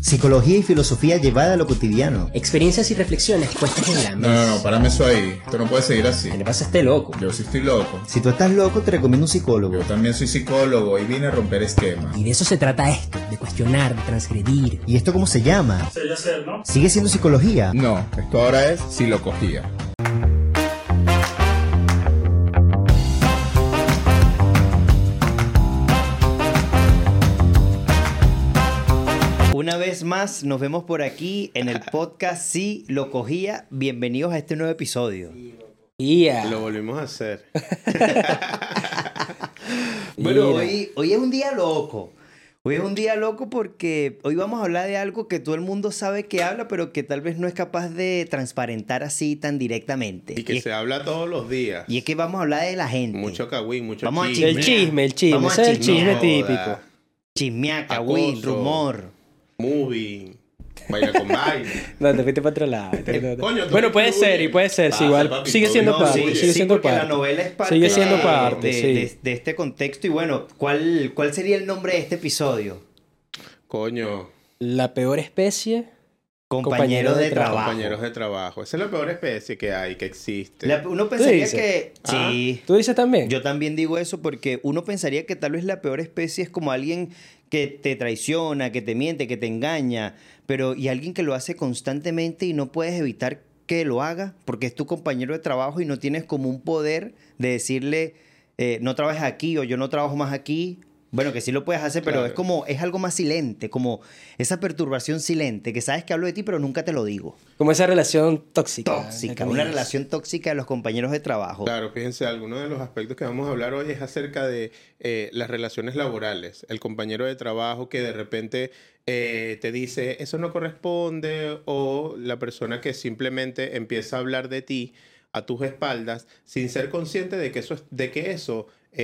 Psicología y filosofía llevada a lo cotidiano. Experiencias y reflexiones puestas en la mesa. No, párame eso ahí. Esto no puede seguir así. ¿Qué le pasa a este loco? Yo sí estoy loco. Si tú estás loco, te recomiendo un psicólogo. Yo también soy psicólogo y vine a romper esquemas. Y de eso se trata esto, de cuestionar, de transgredir. ¿Y esto cómo se llama? Sería ser, ¿no? ¿Sigue siendo psicología? No, esto ahora es psilocogía. Una vez más nos vemos por aquí en el podcast Sí Lo Cogía. Bienvenidos a este nuevo episodio. Lo volvimos a hacer. Bueno, hoy es un día loco. Hoy es un día loco porque hoy vamos a hablar de algo que todo el mundo sabe que habla, pero que tal vez no es capaz de transparentar así tan directamente. Y que se habla todos los días. Y es que vamos a hablar de la gente. Mucho cagüín, mucho Vamos a chisme. El chisme. Vamos a Ese es el chismear. chisme Joda. típico. Chismeaca, cagüín, Acoso. rumor. Movie. Vaina con vaina. No, te fuiste para otro lado. Coño, tú Bueno, eres puede tú, ser, oye. y puede ser. Sí, Ah, igual papi, sigue tú siendo no, parte. sí, Sigue siendo porque parte. la novela es parte, Sigue siendo parte, sí. de este contexto. Y bueno, ¿cuál sería el nombre de este episodio? Coño, La peor especie. Compañeros de trabajo. compañeros de trabajo. Esa es la peor especie que hay, que existe. Uno pensaría dices? que... Ah. Sí. ¿Tú dices también? Yo también digo eso porque uno pensaría que tal vez la peor especie es como alguien que te traiciona, que te miente, que te engaña, pero y alguien que lo hace constantemente y no puedes evitar que lo haga porque es tu compañero de trabajo y no tienes como un poder de decirle no trabajes aquí o yo no trabajo más aquí. Bueno, que sí lo puedes hacer, pero Claro. es como, es algo más silente, como esa perturbación silente, que sabes que hablo de ti, pero nunca te lo digo. Como esa relación tóxica. Tóxica, una relación tóxica de los compañeros de trabajo. Claro, fíjense, algunos de los aspectos que vamos a hablar hoy es acerca de las relaciones laborales. El compañero de trabajo que de repente te dice, eso no corresponde, o la persona que simplemente empieza a hablar de ti a tus espaldas sin ser consciente de que eso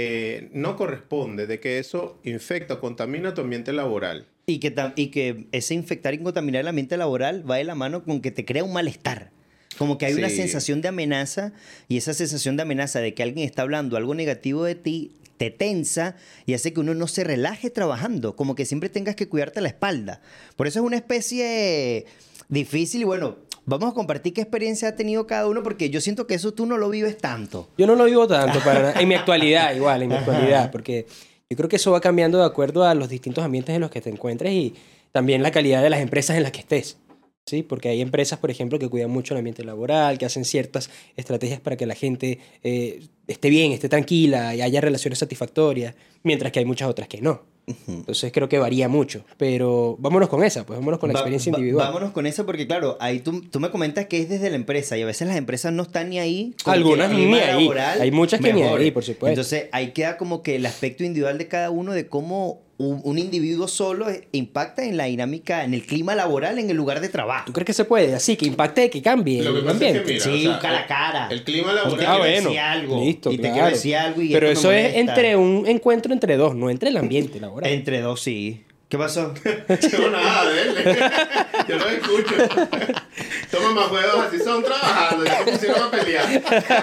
no corresponde, de que eso infecta o contamina tu ambiente laboral. Y que ese infectar y contaminar el ambiente laboral va de la mano con que te crea un malestar. Como que hay una Sí. sensación de amenaza y esa sensación de amenaza de que alguien está hablando algo negativo de ti te tensa y hace que uno no se relaje trabajando. Como que siempre tengas que cuidarte la espalda. Por eso es una especie difícil y bueno, vamos a compartir qué experiencia ha tenido cada uno porque yo siento que eso tú no lo vives tanto. Yo no lo vivo tanto para nada. En mi actualidad, igual, en mi actualidad. Porque yo creo que eso va cambiando de acuerdo a los distintos ambientes en los que te encuentres y también la calidad de las empresas en las que estés. ¿Sí? Porque hay empresas, por ejemplo, que cuidan mucho el ambiente laboral, que hacen ciertas estrategias para que la gente esté bien, esté tranquila y haya relaciones satisfactorias, mientras que hay muchas otras que no. Entonces creo que varía mucho. Pero vámonos con esa, pues vámonos con la experiencia individual. Vámonos con eso porque claro, ahí tú me comentas que es desde la empresa y a veces las empresas no están ni ahí. con Algunas que el ni clima ahí. laboral Hay muchas que ni mejore. ahí, por supuesto. Entonces ahí queda como que el aspecto individual de cada uno de cómo un individuo solo impacta en la dinámica, en el clima laboral, en el lugar de trabajo. ¿Tú crees que se puede? Así, que impacte, que cambie Lo que el pasa es que, ambiente. mira, Sí, o sea, cara a cara. el clima Y te laboral... quiero bueno. decir algo. Listo, y te claro. quiero decir algo y Pero esto me eso es molesta. entre un encuentro entre dos, no entre el ambiente laboral. Entre dos, sí. ¿Qué pasó? No, nada, dele. Yo lo escucho. Toma más huevos, así son trabajando. Ya se pusieron a pelear.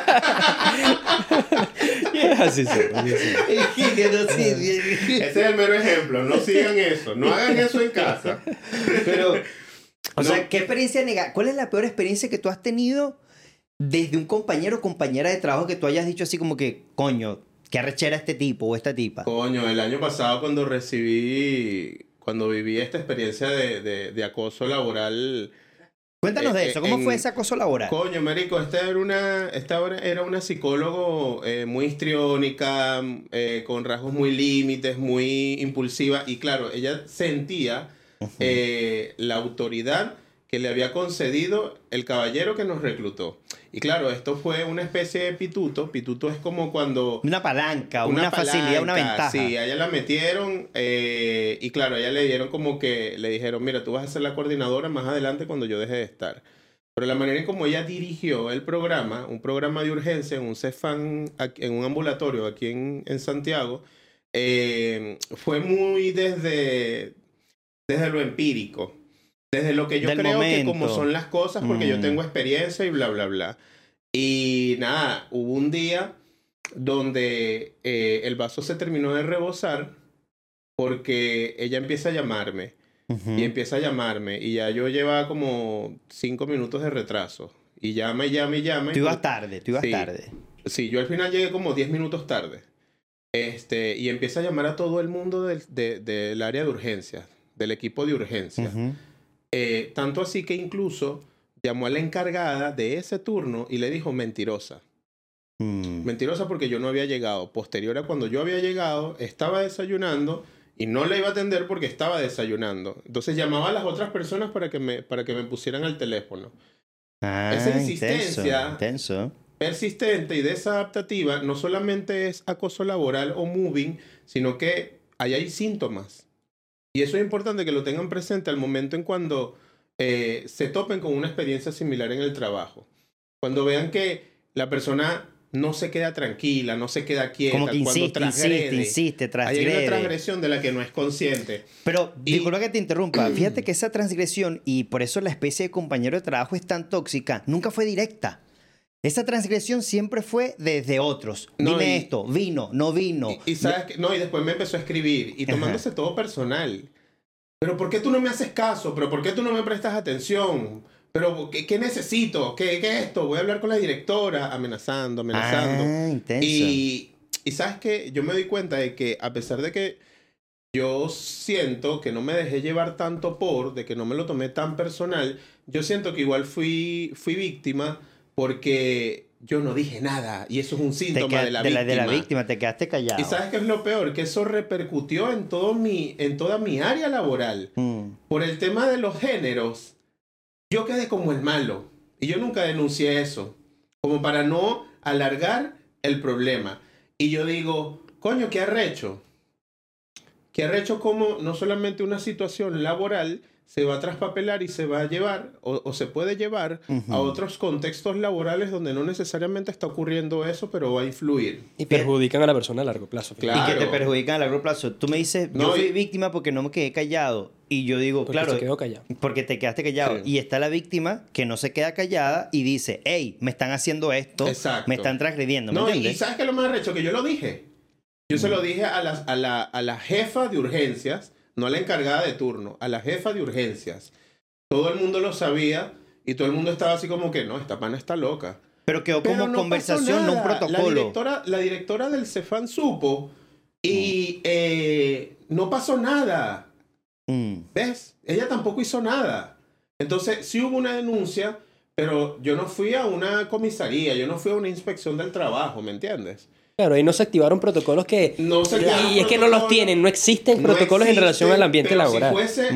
Así sí. Ese es el mero ejemplo. No sigan eso. No hagan eso en casa. Pero, o No. sea, ¿qué experiencia ¿cuál es la peor experiencia que tú has tenido desde un compañero o compañera de trabajo que tú hayas dicho así como que, coño, qué arrechera este tipo o esta tipa? Coño, el año pasado cuando viví esta experiencia de acoso laboral... Cuéntanos de eso, ¿cómo fue ese acoso laboral? Coño, marico, esta era una psicólogo muy histriónica, con rasgos muy límites, muy impulsiva. Y claro, ella sentía la autoridad que le había concedido el caballero que nos reclutó. Y claro, esto fue una especie de pituto. Pituto es como cuando... Una palanca, una facilidad, una palanca, ventaja. Sí, a ella la metieron y claro, a ella le dieron como que le dijeron, mira, tú vas a ser la coordinadora más adelante cuando yo deje de estar. Pero la manera en como ella dirigió el programa, un programa de urgencia en un CEFAN, en un ambulatorio aquí en Santiago, fue muy desde lo empírico. Desde lo que yo Del creo momento. que como son las cosas, porque yo tengo experiencia y bla, bla, bla. Y nada, hubo un día donde el vaso se terminó de rebosar porque ella empieza a llamarme y empieza a llamarme. Y ya yo llevaba como 5 minutos de retraso. Y llama. Tú ibas tarde. Sí, yo al final llegué como 10 minutos tarde. Y empieza a llamar a todo el mundo del área de urgencias, del equipo de urgencias. Tanto así que incluso llamó a la encargada de ese turno y le dijo mentirosa. Mentirosa porque yo no había llegado. Posterior a cuando yo había llegado, estaba desayunando y no la iba a atender porque estaba desayunando. Entonces llamaba a las otras personas para que me pusieran al teléfono. Esa insistencia intenso. persistente y desadaptativa no solamente es acoso laboral o moving, sino que ahí hay síntomas. Y eso es importante que lo tengan presente al momento en cuando se topen con una experiencia similar en el trabajo. Cuando vean que la persona no se queda tranquila, no se queda quieta, como que cuando transgrede. insiste, Hay una transgresión de la que no es consciente. Pero, disculpa que te interrumpa, fíjate que esa transgresión, y por eso la especie de compañero de trabajo es tan tóxica, nunca fue directa. Esa transgresión siempre fue desde otros. No, Dime esto, vino, no vino. Y sabes que, no, y después me empezó a escribir y tomándose todo personal. Pero ¿por qué tú no me haces caso? ¿Pero por qué tú no me prestas atención? ¿Pero qué necesito? ¿Qué es esto? Voy a hablar con la directora, amenazando. Intenso. Y sabes que yo me doy cuenta de que a pesar de que yo siento que no me dejé llevar tanto de que no me lo tomé tan personal, yo siento que igual fui víctima porque yo no dije nada. Y eso es un síntoma de la víctima. De la víctima, te quedaste callado. ¿Y sabes qué es lo peor? Que eso repercutió en toda mi área laboral. Por el tema de los géneros. Yo quedé como el malo. Y yo nunca denuncié eso. Como para no alargar el problema. Y yo digo, coño, ¿qué arrecho? ¿Qué arrecho como no solamente una situación laboral se va a traspapelar y se va a llevar o se puede llevar a otros contextos laborales donde no necesariamente está ocurriendo eso, pero va a influir. Y perjudican a la persona a largo plazo. Claro. Y que te perjudican a largo plazo. Tú me dices, yo fui víctima porque no me quedé callado. Y yo digo, Porque claro, se quedó callado. porque te quedaste callado. Sí. Y está la víctima que no se queda callada y dice, hey, me están haciendo esto, Exacto. me están transgrediendo. ¿Me No, y entiendes? ¿sabes qué es lo más arrecho? Que yo lo dije. Yo se lo dije a la jefa de urgencias, no a la encargada de turno, a la jefa de urgencias. Todo el mundo lo sabía y todo el mundo estaba así como que, no, esta pana está loca. Pero quedó como no conversación, pasó no un nada. protocolo. La directora del Cefam supo y no pasó nada. ¿Ves? Ella tampoco hizo nada. Entonces, sí hubo una denuncia, pero yo no fui a una comisaría, yo no fui a una inspección del trabajo, ¿me entiendes? Claro, ahí no se activaron protocolos que... No se activaron y es que no los tienen, no existen protocolos en relación al ambiente pero laboral.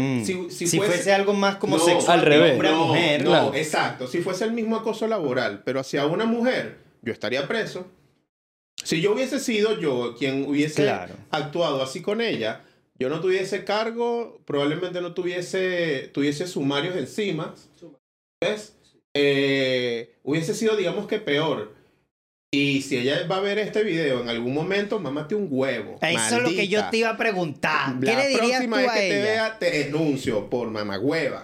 Si fuese algo más como No, sexual, al revés. hombre a mujer. No, claro. exacto. Si fuese el mismo acoso laboral, pero hacia una mujer, yo estaría preso. Si yo hubiese sido yo quien hubiese actuado así con ella, yo no tuviese cargo, probablemente no tuviese sumarios encima. ¿Ves? Hubiese sido, digamos que peor. Y si ella va a ver este video en algún momento, mámate un huevo. Eso es lo que yo te iba a preguntar. ¿Qué le dirías tú La próxima vez a que te ella? vea, te denuncio por mamagüeva.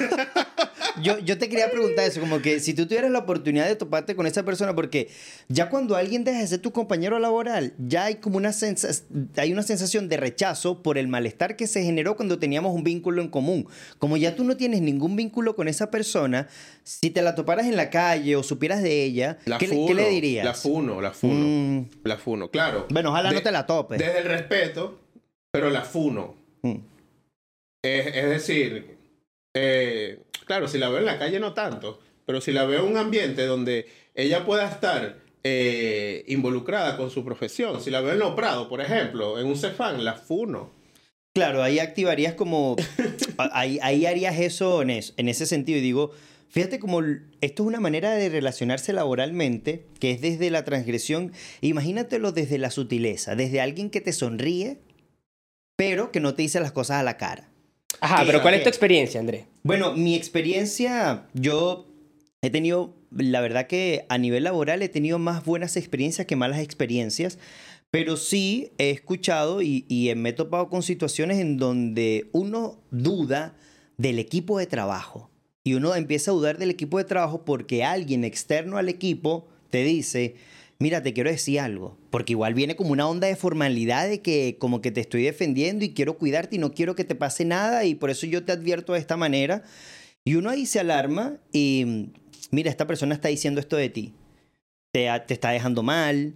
Yo te quería preguntar eso, como que si tú tuvieras la oportunidad de toparte con esa persona, porque ya cuando alguien deja de ser tu compañero laboral, ya hay como una sensación de rechazo por el malestar que se generó cuando teníamos un vínculo en común. Como ya tú no tienes ningún vínculo con esa persona, si te la toparas en la calle o supieras de ella, ¿qué le dirías? La funo, claro. Bueno, ojalá no te la topes. Desde el respeto, pero la funo. Es decir, claro, si la veo en la calle no tanto, pero si la veo en un ambiente donde ella pueda estar involucrada con su profesión, si la veo en Lo Prado, por ejemplo, en un Cefam, la funo. Claro, ahí activarías como... ahí harías eso en ese sentido. Y digo, fíjate como esto es una manera de relacionarse laboralmente, que es desde la transgresión. Imagínatelo desde la sutileza, desde alguien que te sonríe, pero que no te dice las cosas a la cara. Ajá, pero ¿cuál es tu experiencia, Andrés? Bueno, mi experiencia, yo he tenido, la verdad que a nivel laboral he tenido más buenas experiencias que malas experiencias, pero sí he escuchado y me he topado con situaciones en donde uno duda del equipo de trabajo. Y uno empieza a dudar del equipo de trabajo porque alguien externo al equipo te dice, mira, te quiero decir algo, porque igual viene como una onda de formalidad de que como que te estoy defendiendo y quiero cuidarte y no quiero que te pase nada y por eso yo te advierto de esta manera. Y uno ahí se alarma y mira, esta persona está diciendo esto de ti. Te está dejando mal,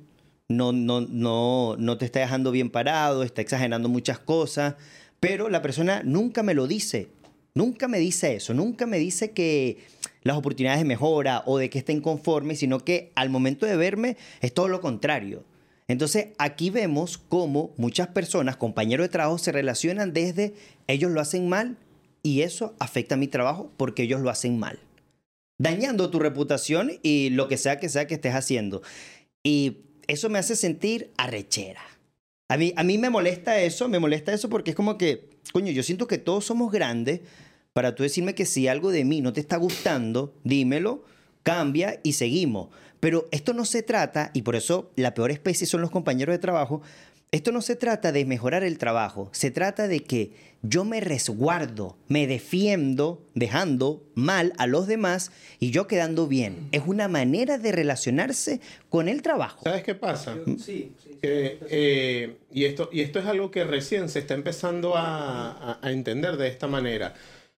no te está dejando bien parado, está exagerando muchas cosas, pero la persona nunca me lo dice. Nunca me dice eso, nunca me dice que las oportunidades de mejora o de que esté inconforme, sino que al momento de verme es todo lo contrario. Entonces aquí vemos cómo muchas personas, compañeros de trabajo, se relacionan desde ellos lo hacen mal y eso afecta a mi trabajo porque ellos lo hacen mal. Dañando tu reputación y lo que sea que estés haciendo. Y eso me hace sentir arrechera. A mí me molesta eso porque es como que, coño, yo siento que todos somos grandes para tú decirme que si algo de mí no te está gustando, dímelo, cambia y seguimos. Pero esto no se trata, y por eso la peor especie son los compañeros de trabajo, esto no se trata de mejorar el trabajo, se trata de que yo me resguardo, me defiendo, dejando mal a los demás y yo quedando bien. Es una manera de relacionarse con el trabajo. ¿Sabes qué pasa? Sí. Y esto es algo que recién se está empezando a entender de esta manera.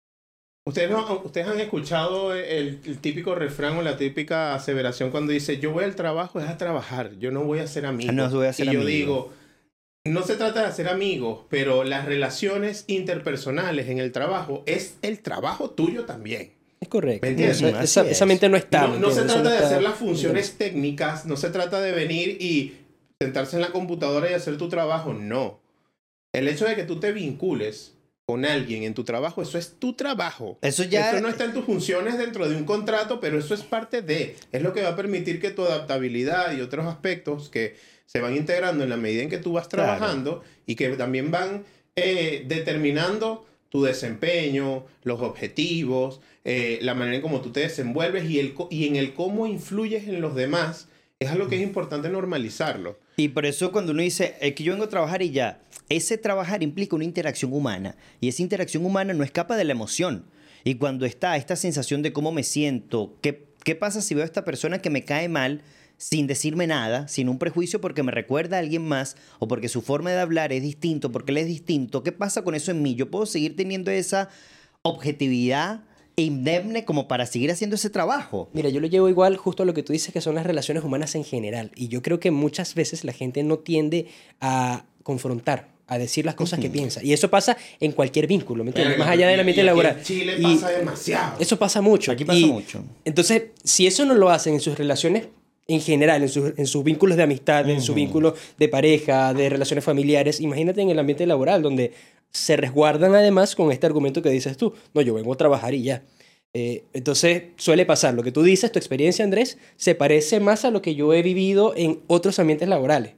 Ustedes han escuchado el típico refrán o la típica aseveración cuando dice yo voy al trabajo es a trabajar, yo no voy a ser amigo. No voy a ser amigo. Yo digo, no se trata de hacer amigos, pero las relaciones interpersonales en el trabajo es el trabajo tuyo también. Es correcto. ¿Me entiendes? Esa mente no está. No se trata de hacer las funciones técnicas, no se trata de venir y sentarse en la computadora y hacer tu trabajo, no. El hecho de que tú te vincules con alguien en tu trabajo, eso es tu trabajo. Eso no está en tus funciones dentro de un contrato, pero eso es parte de. Es lo que va a permitir que tu adaptabilidad y otros aspectos que se van integrando en la medida en que tú vas trabajando y que también van determinando tu desempeño, los objetivos, la manera en cómo tú te desenvuelves y en el cómo influyes en los demás, es algo que es importante normalizarlo. Y por eso cuando uno dice, es que yo vengo a trabajar y ya, ese trabajar implica una interacción humana. Y esa interacción humana no escapa de la emoción. Y cuando está esta sensación de cómo me siento, ¿qué pasa si veo a esta persona que me cae mal sin decirme nada, sin un prejuicio porque me recuerda a alguien más o porque su forma de hablar es distinto, porque él es distinto? ¿Qué pasa con eso en mí? Yo puedo seguir teniendo esa objetividad indemne como para seguir haciendo ese trabajo. Mira, yo lo llevo igual justo a lo que tú dices que son las relaciones humanas en general. Y yo creo que muchas veces la gente no tiende a confrontar, a decir las cosas que piensa. Y eso pasa en cualquier vínculo, ¿me entiendes? Más allá del ambiente laboral. En Chile pasa demasiado. Eso pasa mucho. Aquí pasa mucho. Entonces, si eso no lo hacen en sus relaciones en general, en sus vínculos de amistad, en sus vínculos de pareja, de relaciones familiares, imagínate en el ambiente laboral, donde se resguardan además con este argumento que dices tú. No, yo vengo a trabajar y ya. Entonces suele pasar. Lo que tú dices, tu experiencia, Andrés, se parece más a lo que yo he vivido en otros ambientes laborales.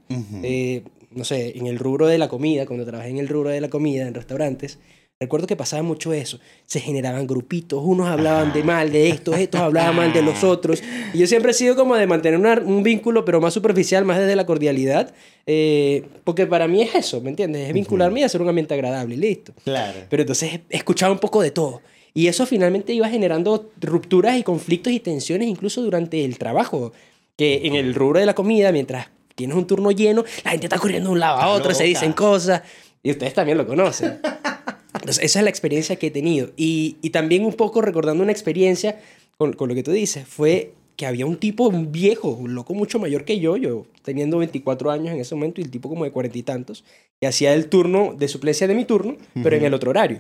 No sé, en el rubro de la comida, cuando trabajé en el rubro de la comida, en restaurantes, recuerdo que pasaba mucho eso. Se generaban grupitos, unos hablaban de mal de estos hablaban mal de los otros. Y yo siempre he sido como de mantener un vínculo, pero más superficial, más desde la cordialidad. Porque para mí es eso, ¿me entiendes? Es vincularme y hacer un ambiente agradable y listo. Claro. Pero entonces escuchaba un poco de todo. Y eso finalmente iba generando rupturas y conflictos y tensiones incluso durante el trabajo. Que en el rubro de la comida, mientras tienes un turno lleno, la gente está corriendo de un lado a otro, se dicen cosas. Y ustedes también lo conocen. Entonces, esa es la experiencia que he tenido. Y también un poco recordando una experiencia con lo que tú dices, fue que había un tipo, un viejo, un loco mucho mayor que yo teniendo 24 años en ese momento y el tipo como de 40 y tantos, que hacía el turno de suplencia de mi turno, pero en el otro horario.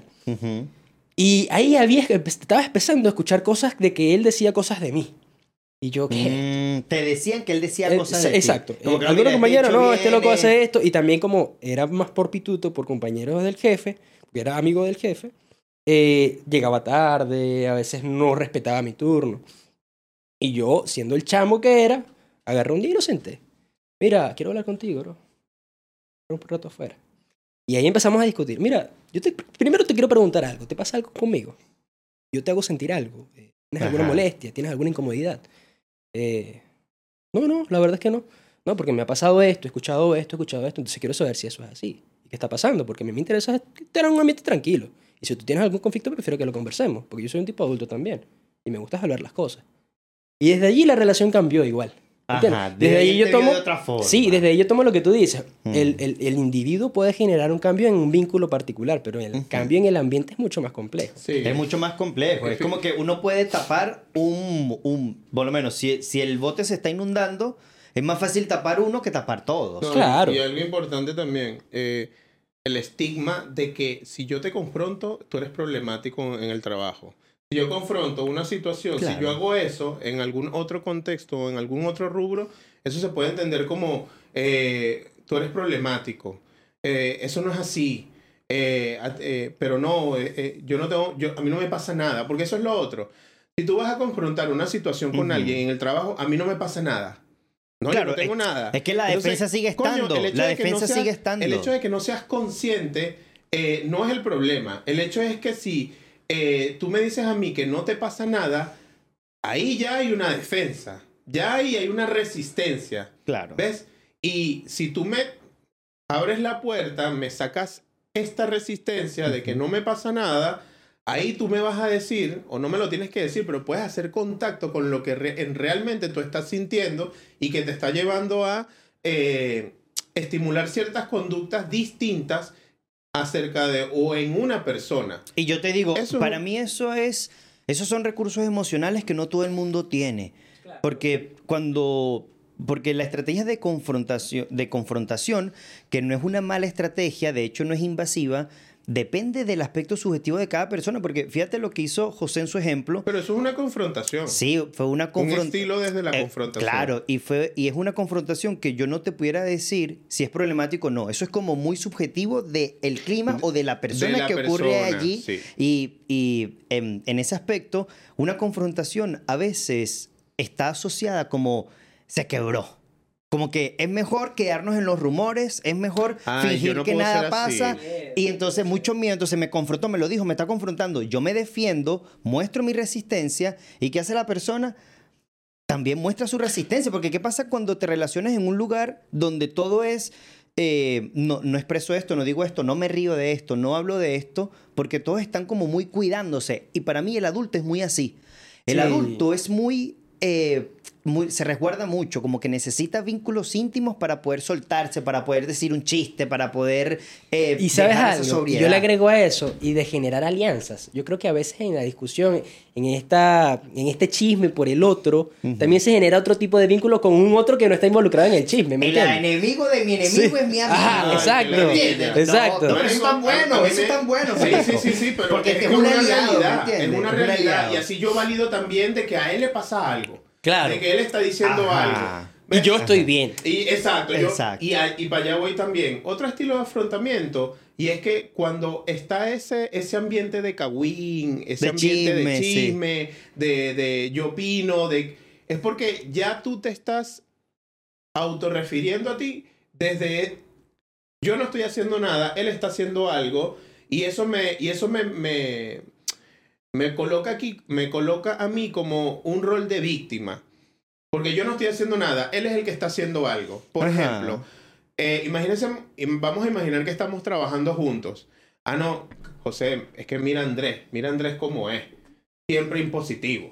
Y ahí estaba empezando a escuchar cosas de que él decía cosas de mí. Y yo, ¿qué? Te decían que él decía cosas de ti. Exacto. Como Algunos compañeros, no, este loco viene. hace esto. Y también como era más por pituto, por compañeros del jefe, porque era amigo del jefe, llegaba tarde, a veces no respetaba mi turno. Y yo, siendo el chamo que era, agarré un día y lo senté. Mira, quiero hablar contigo, bro. Un rato afuera. Y ahí empezamos a discutir. Mira, primero te quiero preguntar algo. ¿Te pasa algo conmigo? Yo te hago sentir algo. ¿Tienes alguna molestia? ¿Tienes alguna incomodidad? No, la verdad es que no. No, porque me ha pasado esto, he escuchado esto, entonces quiero saber si eso es así. ¿Y qué está pasando? Porque a mí me interesa tener un ambiente tranquilo. Y si tú tienes algún conflicto, prefiero que lo conversemos, porque yo soy un tipo adulto también. Y me gusta hablar las cosas. Y desde allí la relación cambió igual. ¿Entiendes? Ajá, desde ahí él te vio de otra forma. Sí, desde ahí yo tomo lo que tú dices. El individuo puede generar un cambio en un vínculo particular, pero el cambio en el ambiente es mucho más complejo. Sí. Es mucho más complejo. Es como que uno puede tapar por lo menos, si el bote se está inundando, es más fácil tapar uno que tapar todos. No, Claro. Y algo importante también, el estigma de que si yo te confronto, tú eres problemático en el trabajo. Si yo confronto una situación, Claro. si yo hago eso en algún otro contexto o en algún otro rubro, eso se puede entender como tú eres problemático. Eso no es así. Pero no, yo no tengo, a mí no me pasa nada, porque eso es lo otro. Si tú vas a confrontar una situación con alguien en el trabajo, a mí no me pasa nada. No, Claro, yo no tengo nada. es que la defensa sigue estando, el hecho la de que defensa seas- sigue estando. El hecho de que no seas consciente no es el problema. El hecho es que si tú me dices a mí que no te pasa nada, ahí ya hay una defensa. Ya ahí hay una resistencia. Claro. ¿Ves? Y si tú me abres la puerta, me sacas esta resistencia de que no me pasa nada, ahí tú me vas a decir, o no me lo tienes que decir, pero puedes hacer contacto con lo que realmente tú estás sintiendo y que te está llevando a estimular ciertas conductas distintas acerca de o en una persona. Y yo te digo, Eso- para mí esos son recursos emocionales que no todo el mundo tiene. Porque porque la estrategia de confrontación, que no es una mala estrategia, de hecho no es invasiva, depende del aspecto subjetivo de cada persona. Porque fíjate lo que hizo José en su ejemplo. Pero eso es una confrontación. Sí, fue una Un confrontación. estilo desde la confrontación. Claro, y es una confrontación que yo no te pudiera decir si es problemático o no. Eso es como muy subjetivo del clima o de la persona la que ocurre persona, allí. sí. Y en ese aspecto, una confrontación a veces está asociada como se quebró. Como que es mejor quedarnos en los rumores, es mejor Ay, yo fingir no que puedo nada ser así. pasa. Y entonces mucho miedo, entonces me confrontó, me lo dijo, me está confrontando. Yo me defiendo, muestro mi resistencia. ¿Y qué hace la persona? También muestra su resistencia. Porque ¿qué pasa cuando te relacionas en un lugar donde todo es... no expreso esto, no digo esto, no me río de esto, no hablo de esto, porque todos están como muy cuidándose. Y para mí el adulto es muy así. El Sí. adulto es se resguarda mucho, como que necesita vínculos íntimos para poder soltarse, para poder decir un chiste, para poder Y sabes dejar esa algo, sobriedad. yo le agrego a eso y de generar alianzas. Yo creo que a veces en la discusión, en este chisme por el otro, también se genera otro tipo de vínculo con un otro que no está involucrado en el chisme, ¿me El entiendes? enemigo de mi enemigo Sí. es mi amigo. Ajá, exacto, ¿Me entiendes? exacto. No, pero eso es tan bueno, eso es tan bueno. Sí, pero Porque es es un aliado, ¿me realidad, entiendes? es una Es un realidad. aliado. Y así yo valido también de que a él le pasa algo. Claro. De que él está diciendo Ajá. algo. Y yo estoy bien. Exacto. Exacto. Y para allá voy también. Otro estilo de afrontamiento, y es que cuando está ese ambiente de cagüín, ese De ambiente de chisme, sí. chisme, de yo opino, es porque ya tú te estás autorrefiriendo a ti desde yo no estoy haciendo nada, él está haciendo algo, y eso me coloca aquí, me coloca a mí como un rol de víctima. Porque yo no estoy haciendo nada, él es el que está haciendo algo. Por Ajá. ejemplo, imagínense, vamos a imaginar que estamos trabajando juntos. Ah, no, José, es que mira Andrés cómo es. Siempre impositivo.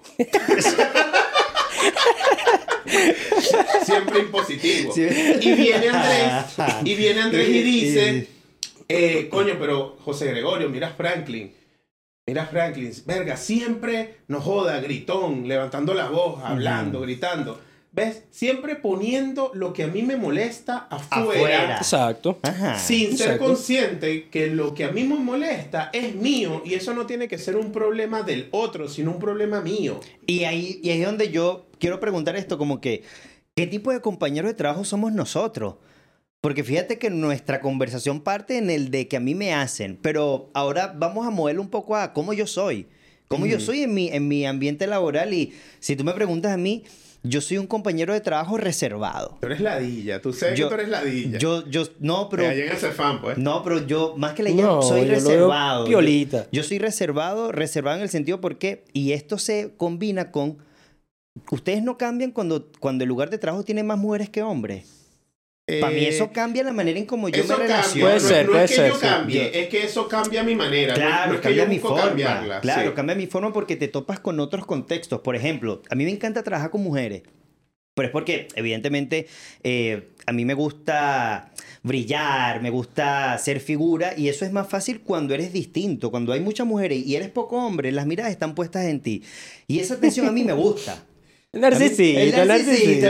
Siempre impositivo. Sí. Y viene Andrés y dice, coño, pero José Gregorio, mira Franklin, verga, siempre nos joda, gritón, levantando la voz, hablando, gritando. ¿Ves? Siempre poniendo lo que a mí me molesta afuera. Exacto. Ajá. Sin ser Exacto. consciente que lo que a mí me molesta es mío y eso no tiene que ser un problema del otro, sino un problema mío. Y ahí es donde yo quiero preguntar esto, como que, ¿qué tipo de compañeros de trabajo somos nosotros? Porque fíjate que nuestra conversación parte en el de que a mí me hacen, pero ahora vamos a moverlo un poco a cómo yo soy. Cómo yo soy en mi ambiente laboral. Y si tú me preguntas a mí, yo soy un compañero de trabajo reservado. Tú eres ladilla, tú sabes que tú eres ladilla. No, pero... Allá en ese fan, pues. No, pero yo, más que la No, soy yo lo veo reservado. piolita. Yo soy reservado en el sentido porque, y esto se combina con, ustedes no cambian cuando el lugar de trabajo tiene más mujeres que hombres. Para mí eso cambia la manera en cómo yo eso me cambia. relaciono. Puede ser, no puede es que ser, yo sí. cambie, es que eso cambia mi manera. Claro, no es que cambia yo mi busco forma. cambiarla. Claro, Sí. cambia mi forma porque te topas con otros contextos. Por ejemplo, a mí me encanta trabajar con mujeres. Pero es porque, evidentemente, a mí me gusta brillar, me gusta ser figura, y eso es más fácil cuando eres distinto. Cuando hay muchas mujeres y eres poco hombre, las miradas están puestas en ti. Y esa atención a mí me gusta. Narcisista, narcisista.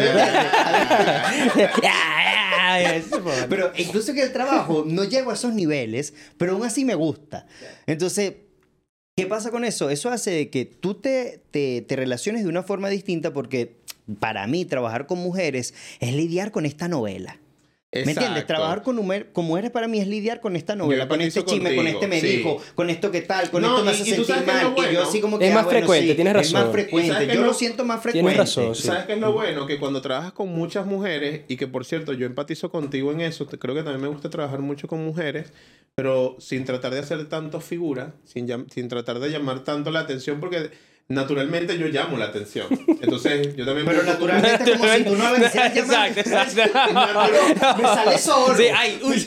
Pero incluso que el trabajo no llego a esos niveles, pero aún así me gusta. Entonces, ¿qué pasa con eso? Eso hace que tú te relaciones de una forma distinta, porque para mí trabajar con mujeres es lidiar con esta novela. ¿Me entiendes? Exacto. Trabajar con mujeres para mí es lidiar con esta novela, Yo con este empatizo chisme, con contigo, este me sí. dijo, con esto que tal, con No, esto me hace y tú sentir sabes qué es lo mal. Y yo bueno. así como que, Es más frecuente, tienes Es más razón. frecuente, ¿Y sabes qué yo es lo lo- siento más frecuente. Tienes razón, sí. ¿Sabes qué es lo bueno? Que cuando trabajas con muchas mujeres, y que por cierto yo empatizo contigo en eso, creo que también me gusta trabajar mucho con mujeres, pero sin tratar de hacer tanto figura, sin tratar de llamar tanto la atención, porque naturalmente yo llamo la atención. Entonces yo también... Pero naturalmente es como si tú no la quisieras llamar. Exacto. Me sale solo. Sí, ay, uy.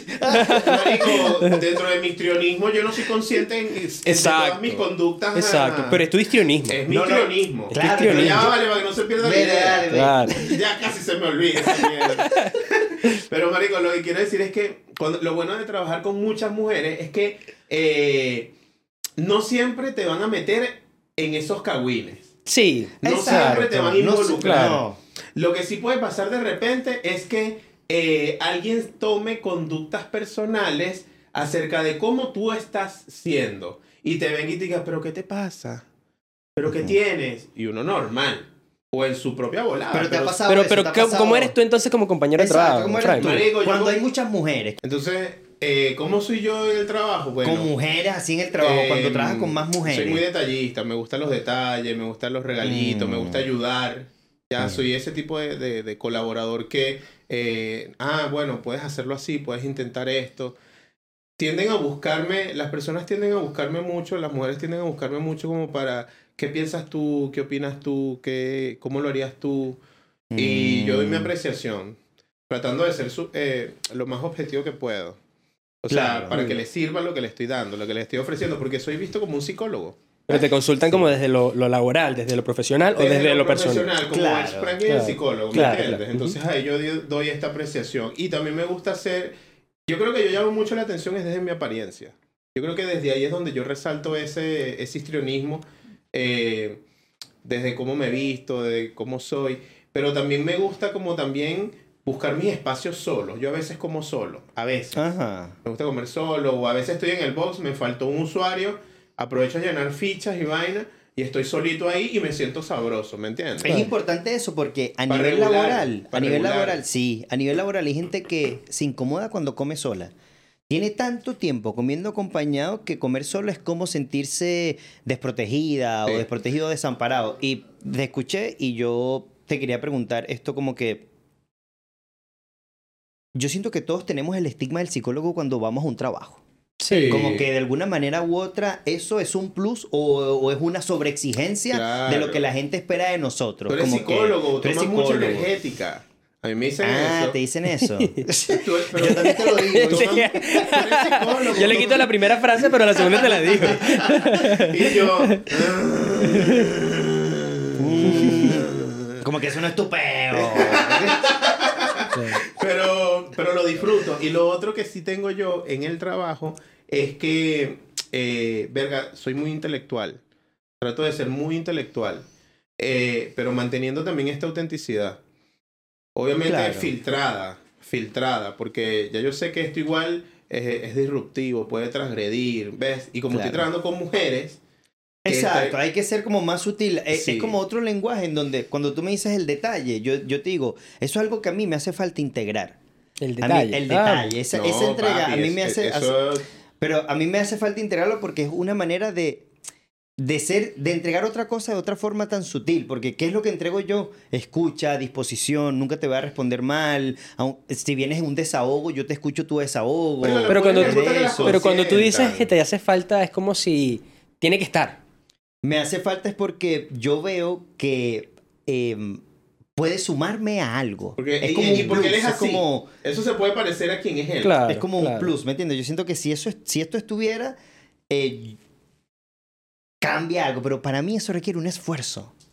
Marico, dentro de mi histrionismo yo no soy consciente en todas Exacto. mis conductas. Exacto, pero es tu histrionismo. Es mi No, no. histrionismo. Claro, pero ya histrionismo. vale, para que no se pierda la Dale, idea. dale, Claro. Ya casi se me olvida esa mierda. Pero, marico, lo que quiero decir es que lo bueno de trabajar con muchas mujeres es que no siempre te van a meter en esos cagüines. Sí. No Exacto. siempre te van a No sé, involucrar. claro. Lo que sí puede pasar de repente es que alguien tome conductas personales acerca de cómo tú estás siendo. Y te venga y te diga, ¿pero qué te pasa? ¿Pero qué tienes? Y uno normal. O en su propia volada. Pero te ha pasado Pero, eso, pero te ha pasado. ¿cómo eres tú entonces como compañero de Exacto, trabajo? ¿cómo eres Frank? tú? Marico, yo Cuando como- hay muchas mujeres, Entonces, ¿cómo soy yo en el trabajo? Bueno, con mujeres así en el trabajo, cuando trabajas con más mujeres. Soy muy detallista, me gustan los detalles, me gustan los regalitos, me gusta ayudar. Ya soy ese tipo de colaborador que, bueno, puedes hacerlo así, puedes intentar esto. Tienden a buscarme, las personas tienden a buscarme mucho, las mujeres tienden a buscarme mucho como para, ¿qué piensas tú? ¿Qué opinas tú? ¿Cómo lo harías tú? Y yo doy mi apreciación, tratando de ser lo más objetivo que puedo. O sea, Claro. para que le sirva lo que le estoy dando, lo que le estoy ofreciendo, porque soy visto como un psicólogo. Pero te consultan como desde lo laboral, desde lo profesional o desde lo personal. profesional, como Claro, ex Frank y claro, el psicólogo, ¿me claro, entiendes? claro. Entonces ahí yo doy esta apreciación. Y también me gusta hacer... Yo creo que yo llamo mucho la atención es desde mi apariencia. Yo creo que desde ahí es donde yo resalto ese histrionismo, desde cómo me visto, de cómo soy. Pero también me gusta como también buscar mis espacios solos. Yo a veces como solo, a veces. Ajá. Me gusta comer solo, o a veces estoy en el box, me faltó un usuario, aprovecho a llenar fichas y vaina, y estoy solito ahí y me siento sabroso, ¿me entiendes? Es importante eso porque a Para nivel regular, laboral, para regular. sí, a nivel laboral hay gente que se incomoda cuando come sola. Tiene tanto tiempo comiendo acompañado que comer solo es como sentirse desprotegida Sí. o desprotegido, desamparado. Y te escuché y yo te quería preguntar esto como que... Yo siento que todos tenemos el estigma del psicólogo cuando vamos a un trabajo. Sí. Como que de alguna manera u otra eso es un plus o es una sobreexigencia Claro. de lo que la gente espera de nosotros. Tú eres Como que psicólogo, tú eres tomas mucha psicólogo. energética. A mí me dicen Ah, eso. te dicen eso. Pero Yo también te lo digo. tú Sí. eres psicólogo. Yo le quito la primera frase, pero la segunda te la digo. Y yo... Como que eso no es tu peo. Pero lo disfruto. Y lo otro que sí tengo yo en el trabajo es que, soy muy intelectual. Trato de ser muy intelectual. Pero manteniendo también esta autenticidad. Obviamente Claro. filtrada, porque ya yo sé que esto igual es disruptivo, puede transgredir, ¿ves? Y como Claro. estoy trabajando con mujeres... Exacto, hay que ser como más sutil. Sí. Es como otro lenguaje en donde cuando tú me dices el detalle, yo te digo, eso es algo que a mí me hace falta integrar. El A mí, detalle. el detalle, esa No, entrega, papi, a mí me hace... eso- Pero a mí me hace falta integrarlo porque es una manera de entregar otra cosa de otra forma tan sutil. Porque ¿qué es lo que entrego yo? Escucha, disposición, nunca te voy a responder mal. Si vienes en un desahogo, yo te escucho tu desahogo. Bueno, Pero cuando, Les gusta que las pero cuando tú dices consientan. que te hace falta, es como si tiene que estar. Me hace falta es porque yo veo que puede sumarme a algo. Porque, es como y un porque plus, él es es así. como... Eso se puede parecer a quien es él. Claro. Es como un claro. plus, ¿me entiendes? Yo siento que si esto estuviera, cambia algo, pero para mí eso requiere un esfuerzo.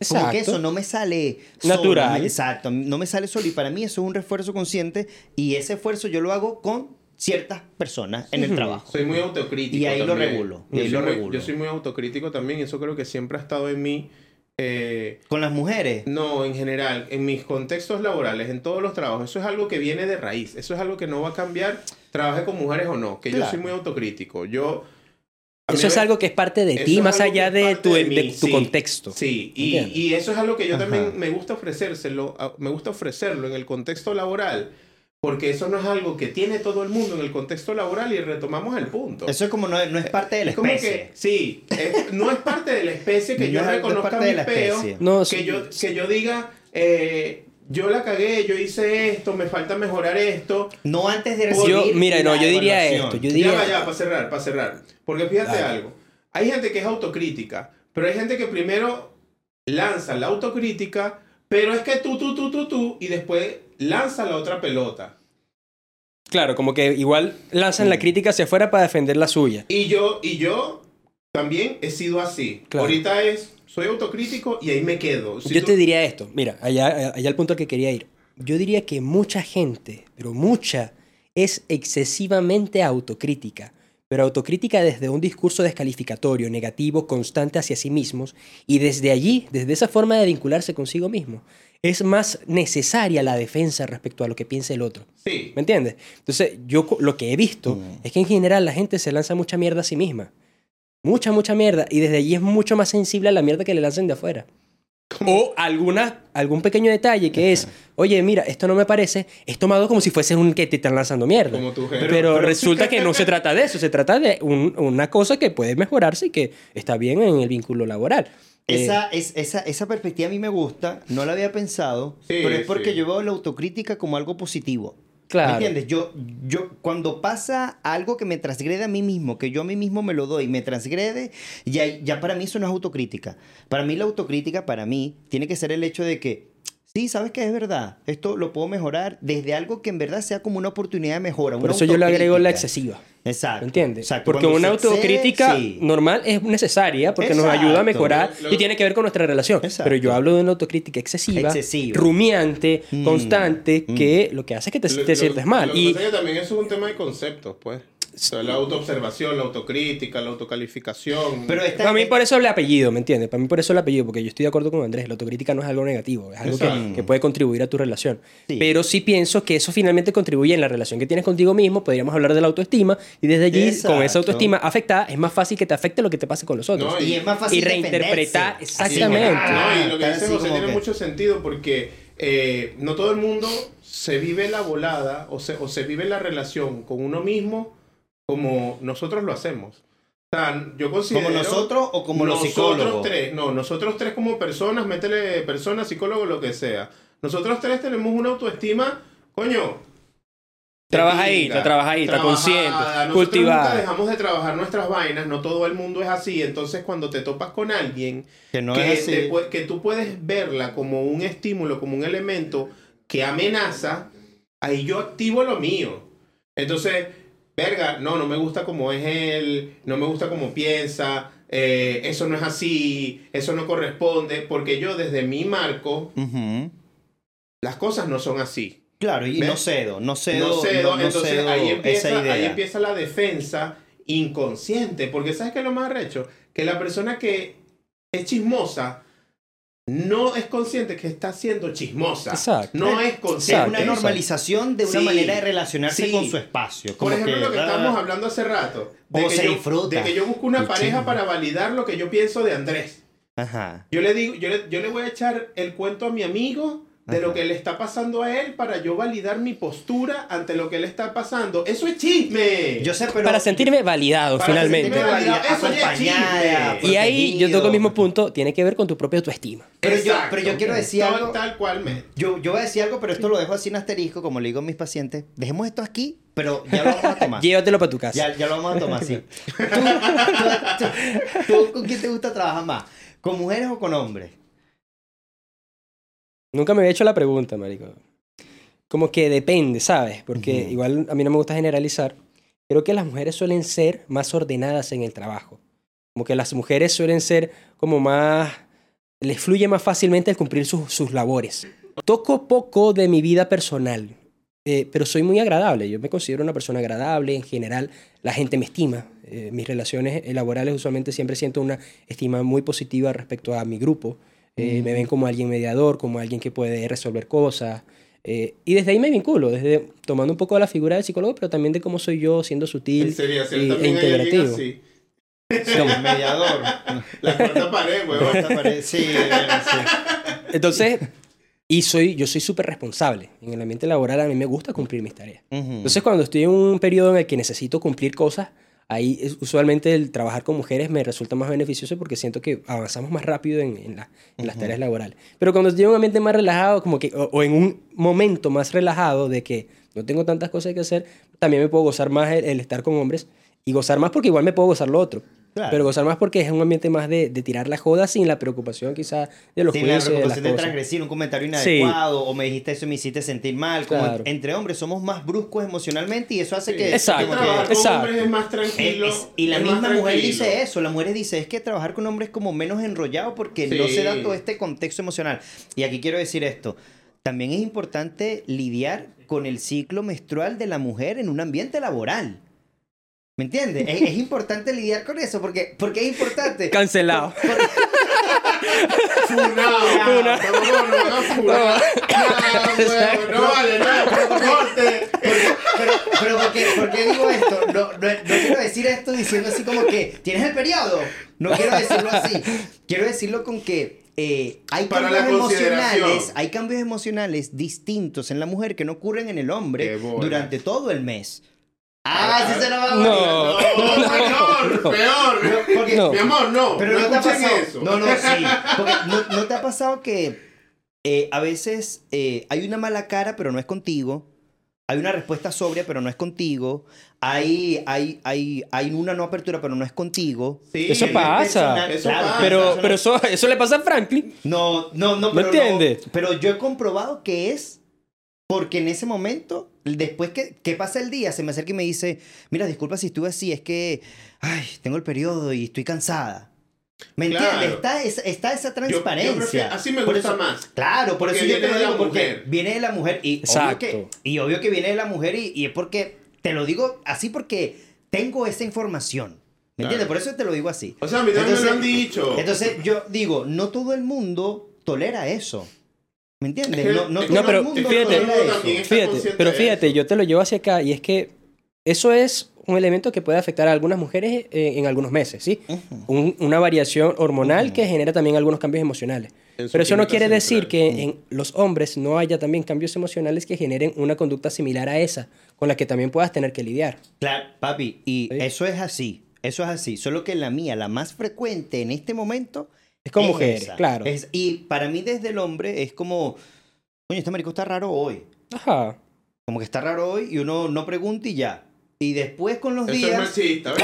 Como que Exacto. eso no me sale solo. Natural. Exacto, no me sale solo. Y para mí eso es un esfuerzo consciente y ese esfuerzo yo lo hago con ciertas personas en el trabajo. Soy muy autocrítico. Y ahí lo también. regulo, y Yo ahí soy lo muy- regulo. Yo soy muy autocrítico también. Eso creo que siempre ha estado en mí. Con las mujeres. No, en general, en mis contextos laborales, en todos los trabajos, eso es algo que viene de raíz. Eso es algo que no va a cambiar, trabaje con mujeres o no. Que yo Claro. soy muy autocrítico. A mí Eso es me- algo que es parte de eso ti, es más algo allá que es de parte tu, de de mí, tu sí. contexto. Sí, ¿Entiendes? y eso es algo que yo Ajá. también me gusta me gusta ofrecerlo en el contexto laboral, porque eso no es algo que tiene todo el mundo en el contexto laboral y retomamos el punto. Eso es como no es parte de la Es como especie. que, sí, no es parte de la especie que yo No es reconozca parte de mi la peo, especie. No, que yo diga, yo la cagué, yo hice esto, me falta mejorar esto. No antes de Yo- recibir mira, no, la yo diría evaluación. esto, yo diría- Ya, para cerrar. Porque fíjate Dale. algo. Hay gente que es autocrítica, pero hay gente que primero lanza la autocrítica, pero es que tú, y después lanza la otra pelota. Claro, como que igual lanzan la crítica hacia afuera para defender la suya. Y yo también he sido así. Claro. Ahorita soy autocrítico y ahí me quedo. Si Yo tú- te diría esto, mira, allá al punto al que quería ir. Yo diría que mucha gente, pero mucha, es excesivamente autocrítica. Pero autocrítica desde un discurso descalificatorio, negativo, constante hacia sí mismos. Y desde allí, desde esa forma de vincularse consigo mismo, es más necesaria la defensa respecto a lo que piensa el otro. Sí. ¿Me entiendes? Entonces, lo que he visto es que en general la gente se lanza mucha mierda a sí misma. Mucha mierda. Y desde allí es mucho más sensible a la mierda que le lancen de afuera. O algún pequeño detalle que es, oye, mira, esto no me parece, es tomado como si fuese un que te están lanzando mierda. Como tu jefe. Pero resulta que no se trata de eso, se trata de una cosa que puede mejorarse y que está bien en el vínculo laboral. Esa perspectiva a mí me gusta, no la había pensado, Sí, pero es porque sí. yo veo la autocrítica como algo positivo. Claro. ¿Me entiendes? Yo cuando pasa algo que me transgrede a mí mismo, que yo a mí mismo me lo doy, me transgrede, ya para mí eso no es autocrítica. Para mí la autocrítica, para mí, tiene que ser el hecho de que, sí, ¿sabes qué? Es verdad, esto lo puedo mejorar desde algo que en verdad sea como una oportunidad de mejora. Por una eso yo le agrego la autocrítica. excesiva. Exacto. ¿Me entiendes? Exacto. Porque Cuando una se excede, autocrítica sí. normal es necesaria porque nos ayuda a Exacto. mejorar Lo- y tiene que ver con nuestra relación. Exacto. Pero yo hablo de una autocrítica excesiva, rumiante, constante, que lo que hace es que te sientes mal. Lo que Y pasa es que también eso es un tema de conceptos, pues. O sea, la autoobservación, la autocrítica, la autocalificación. Pero esta, para mí por eso el apellido, ¿me entiendes? Para mí por eso el apellido, porque yo estoy de acuerdo con Andrés, la autocrítica no es algo negativo, es algo Exacto. que puede contribuir a tu relación. Sí. Pero sí pienso que eso finalmente contribuye en la relación que tienes contigo mismo, podríamos hablar de la autoestima, y desde allí, Exacto. con esa autoestima afectada, es más fácil que te afecte lo que te pase con los otros. No, y es más fácil y reinterpretar, defenderse. exactamente. No, y lo que Estar dice así José como tiene que- mucho sentido porque no todo el mundo se vive la volada o se vive la relación con uno mismo como nosotros lo hacemos. O sea, yo considero... ¿Como nosotros o como los psicólogos? Nosotros tres como personas, métele personas, psicólogo, lo que sea. Nosotros tres tenemos una autoestima, coño... Trabaja ahí, técnica, está consciente, nosotros nunca cultivada. dejamos de trabajar nuestras vainas, no todo el mundo es así. Entonces, cuando te topas con alguien Que no que, es así. que tú puedes verla como un estímulo, como un elemento que amenaza, ahí yo activo lo mío. Entonces, verga, no me gusta como es él, no me gusta como piensa, eso no es así, eso no corresponde, porque yo desde mi marco, Ujú. las cosas no son así. Claro, y ¿Ves? no cedo. No cedo, entonces cedo ahí esa idea. empieza la defensa inconsciente, porque ¿sabes qué es lo más arrecho? Que la persona que es chismosa no es consciente que está siendo chismosa. Exacto. No es Es consciente. una normalización de una Sí, manera de relacionarse sí. con su espacio. Por Como ejemplo, que, lo que estábamos hablando hace rato, O se disfruta. de que yo busco una El pareja chisme. para validar lo que yo pienso de Andrés. Ajá. Yo le digo, yo le voy a echar el cuento a mi amigo de lo Ajá. que le está pasando a él para yo validar mi postura ante lo que le está pasando. Eso es chisme. Yo sé, pero... Para sentirme validado, Para finalmente. sentirme validado. Eso ya es acompañada, chisme. Y ahí yo protegido. toco el mismo punto, tiene que ver con tu propia autoestima. Pero yo Exacto. quiero decir algo... Tal cual me. Yo voy a decir algo, pero esto lo dejo así en asterisco, como le digo a mis pacientes. Dejemos esto aquí, pero ya lo vamos a tomar. Llévatelo para tu casa. Ya lo vamos a tomar, sí. ¿Tú con quién te gusta trabajar más? ¿Con mujeres o con hombres? Nunca me había hecho la pregunta, marico. Como que depende, ¿sabes? Porque Ujú. igual a mí no me gusta generalizar. Creo que las mujeres suelen ser más ordenadas en el trabajo. Como que las mujeres suelen ser como más les fluye más fácilmente el cumplir sus labores. Toco poco de mi vida personal, pero soy muy agradable. Yo me considero una persona agradable. En general, la gente me estima. Mis relaciones laborales usualmente siempre siento una estima muy positiva respecto a mi grupo. Me ven como alguien mediador, como alguien que puede resolver cosas. Y desde ahí me vinculo, desde tomando un poco de la figura del psicólogo, pero también de cómo soy yo, siendo sutil e integrativo. Sí, el mediador. La cuarta pared, huevón. Sí, bueno, sí. Entonces, yo soy súper responsable. En el ambiente laboral a mí me gusta cumplir mis tareas. Entonces, cuando estoy en un periodo en el que necesito cumplir cosas, ahí usualmente el trabajar con mujeres me resulta más beneficioso porque siento que avanzamos más rápido en las tareas laborales. Pero cuando estoy en un ambiente más relajado, como que, o en un momento más relajado de que no tengo tantas cosas que hacer, también me puedo gozar más el estar con hombres y gozar más porque igual me puedo gozar lo otro. Claro. Pero gozar más porque es un ambiente más de tirar la joda sin la preocupación quizás de los juicios, sin la preocupación de de las transgredir un comentario inadecuado, o me dijiste eso y me hiciste sentir mal. Como claro. Entre hombres somos más bruscos emocionalmente y eso hace que... Exacto. Trabajar con hombres es más tranquilo. Y la misma mujer tranquilo. dice eso. La mujer dice, es que trabajar con hombres es como menos enrollado porque no se da todo este contexto emocional. Y aquí quiero decir esto. También es importante lidiar con el ciclo menstrual de la mujer en un ambiente laboral. ¿Me entiendes? Es importante lidiar con eso porque es importante. Cancelado. Funado. No vale, corte. Pero ¿por qué digo esto? No quiero decir esto diciendo así como que ¿tienes el periodo? No quiero decirlo así. Quiero decirlo con que hay cambios emocionales distintos en la mujer que no ocurren en el hombre durante todo el mes. Sí se lo va a No, peor. Porque, mi amor, no. Pero no te ha pasado. Eso. No, sí. Porque no te ha pasado que a veces hay una mala cara, pero no es contigo. Hay una respuesta sobria, pero no es contigo. Hay una no apertura, pero no es contigo. Sí, eso pasa. Pero eso le pasa a Franklin. No. ¿Me entiendes? Pero yo he comprobado que es porque en ese momento, después que pasa el día, se me acerca y me dice, mira, disculpa si estuve así, es que tengo el periodo y estoy cansada. ¿Me entiendes? Está esa transparencia. Así me gusta más. Claro, por eso yo te lo digo, porque viene de la mujer. Exacto. Obvio que viene de la mujer y es porque, te lo digo así porque tengo esa información. ¿Me entiendes? Por eso te lo digo así. O sea, a mí también me lo han dicho. Entonces yo digo, no todo el mundo tolera eso. ¿Me entiendes? No todo pero el mundo fíjate, yo te lo llevo hacia acá y es que eso es un elemento que puede afectar a algunas mujeres en algunos meses, ¿sí? Una variación hormonal que genera también algunos cambios emocionales. Pero eso no quiere decir que en los hombres no haya también cambios emocionales que generen una conducta similar a esa, con la que también puedas tener que lidiar. Claro, papi, y ¿sí? Eso es así. Solo que la mía, la más frecuente en este momento... Es con mujeres, claro. Y para mí desde el hombre es como, coño, este marico está raro hoy. Ajá. Como que está raro hoy y uno no pregunta y ya. Y después con los días... Eso es machista,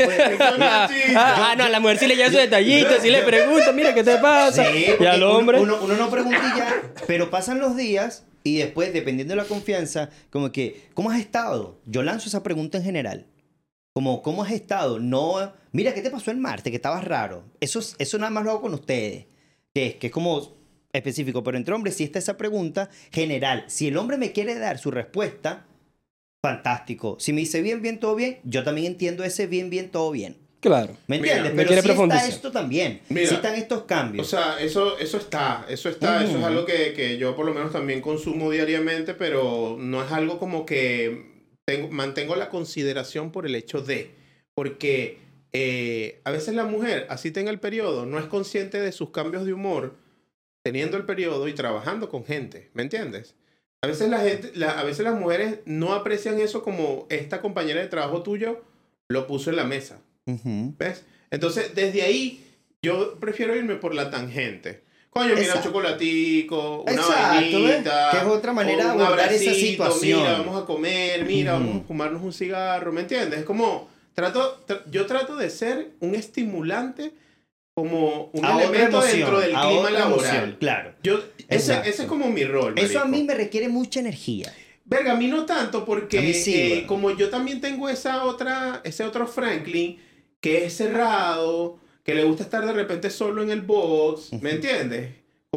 ¿verdad? No, a la mujer sí le lleva su detallito, sí le pregunta, mira, ¿qué te pasa? Sí, y al hombre... Uno no pregunta y ya, pero pasan los días y después, dependiendo de la confianza, como que, ¿cómo has estado? Yo lanzo esa pregunta en general. Como, ¿cómo has estado? No, mira, ¿qué te pasó el martes? Que estabas raro. Eso nada más lo hago con ustedes. Que es como específico. Pero entre hombres sí está esa pregunta general. Si el hombre me quiere dar su respuesta, fantástico. Si me dice bien, todo bien, yo también entiendo ese bien, todo bien. Claro. ¿Me entiendes? Mira, pero sí está esto también. Mira, sí están estos cambios. O sea, eso está. Eso es algo que yo por lo menos también consumo diariamente, pero no es algo como que... mantengo la consideración por el hecho de, porque a veces la mujer, así tenga el periodo, no es consciente de sus cambios de humor teniendo el periodo y trabajando con gente, ¿me entiendes? A veces a veces las mujeres no aprecian eso como esta compañera de trabajo tuyo lo puso en la mesa, ¿ves? Entonces, desde ahí, yo prefiero irme por la tangente. Coño, mira, un chocolatico, una vainita. Que es otra manera de abordar esa situación. Mira, vamos a comer, mira, vamos a fumarnos un cigarro, ¿me entiendes? Es como, yo trato de ser un estimulante, como un elemento dentro del clima laboral. Claro. Ese es como mi rol, marico. Eso a mí me requiere mucha energía. Verga, a mí no tanto porque sí, como yo también tengo ese otro Franklin que es cerrado, que le gusta estar de repente solo en el box, ¿me entiendes?